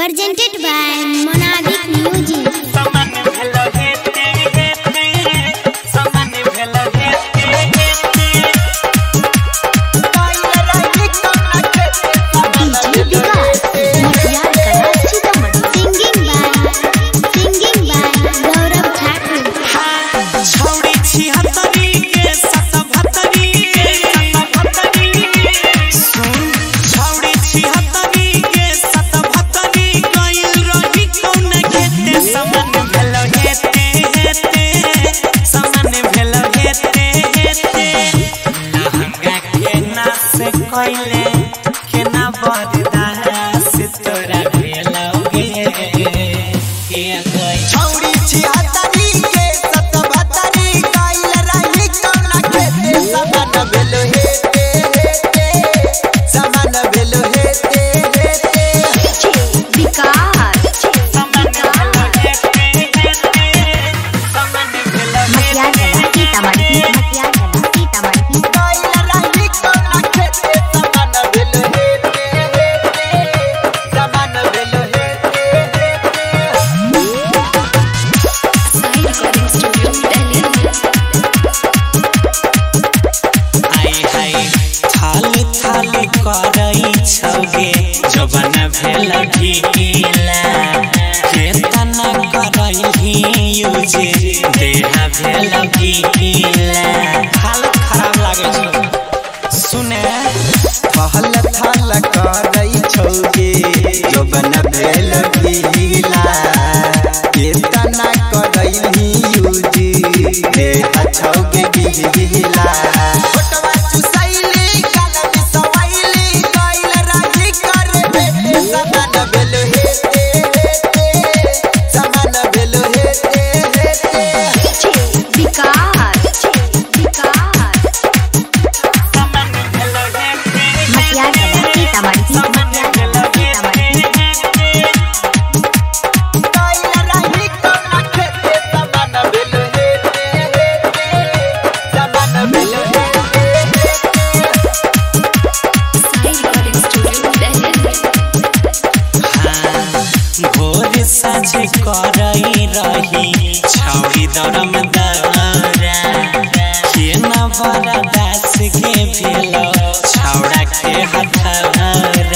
presented by Monadic Music. कोइले के ना बरदास तोरा भेलौगे के गई छौरी छिहत्तरी के 77 काइल रही कौना खेते समान भेलो हेते समान भेलो हेते विकास समान भेलो हेते समान भेलो मतिया सीतामढ़ी काइल रही कौना खेते समान भेलो हेते समान भेलो आई हाय थाल थाल करई छगे जवन भेल ढीला केतना करई यूजे देह भेल ढीला हाल खराब लागे छ सुने थल थल करई छौगे जोबन भेल गीला केतना करई यूजी देह छौगे गीला फोटवा चुसैली कलम सवैली काइल राजी करे बेटे समान भेल हेते समान भेल हेते विकास समान भेलो हेते मतिया काइल रही कौना खेते समान भेल हेते समान भेल भोर साँझ करई रही छौरी दरम दरा के न बरदास के भेलो छौड़ा के हथरा